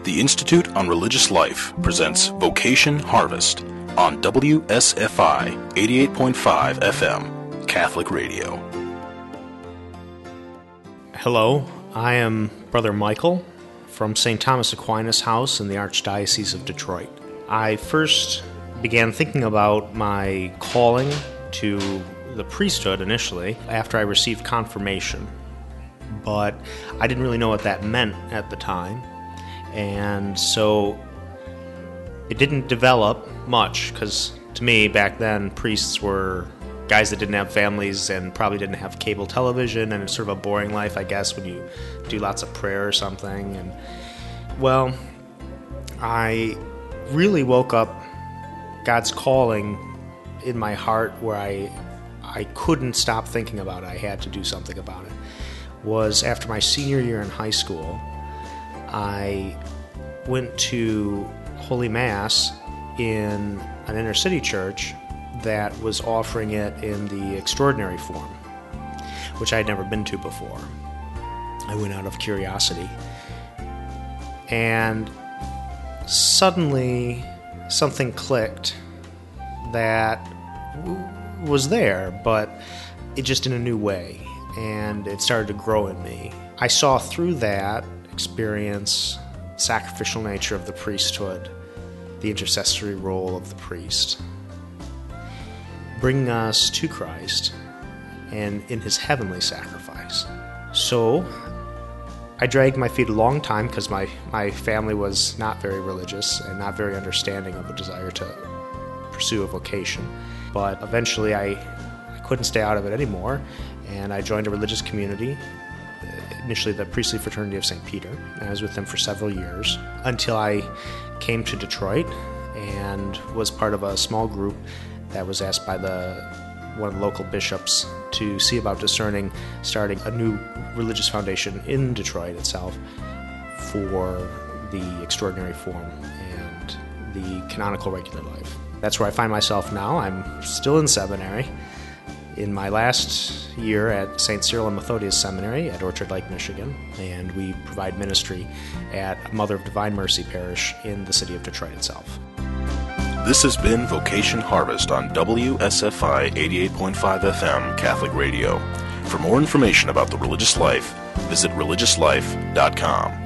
The Institute on Religious Life presents Vocation Harvest on WSFI 88.5 FM, Catholic Radio. Hello, I am Brother Michael from St. Thomas Aquinas House in the Archdiocese of Detroit. I first began thinking about my calling to the priesthood initially after I received confirmation, but I didn't really know what that meant at the time, and so it didn't develop much, because to me back then priests were guys that didn't have families and probably didn't have cable television, and it's sort of a boring life, I guess, when you do lots of prayer or something. And well, I really woke up God's calling in my heart where I couldn't stop thinking about it. I had to do something about it. Was after my senior year in high school, I went to Holy Mass in an inner city church that was offering it in the extraordinary form, which I had never been to before. I went out of curiosity. And suddenly something clicked that was there, but it just in a new way, and it started to grow in me. I saw through that experience the sacrificial nature of the priesthood, the intercessory role of the priest, bringing us to Christ and in his heavenly sacrifice. So I dragged my feet a long time because my family was not very religious and not very understanding of a desire to pursue a vocation. But eventually I couldn't stay out of it anymore, and I joined a religious community, initially the Priestly Fraternity of St. Peter. And I was with them for several years until I came to Detroit and was part of a small group that was asked by one of the local bishops to see about starting a new religious foundation in Detroit itself for the extraordinary form and the canonical regular life. That's where I find myself now. I'm still in seminary, in my last year at St. Cyril and Methodius Seminary at Orchard Lake, Michigan, and we provide ministry at Mother of Divine Mercy Parish in the city of Detroit itself. This has been Vocation Harvest on WSFI 88.5 FM Catholic Radio. For more information about the religious life, visit religiouslife.com.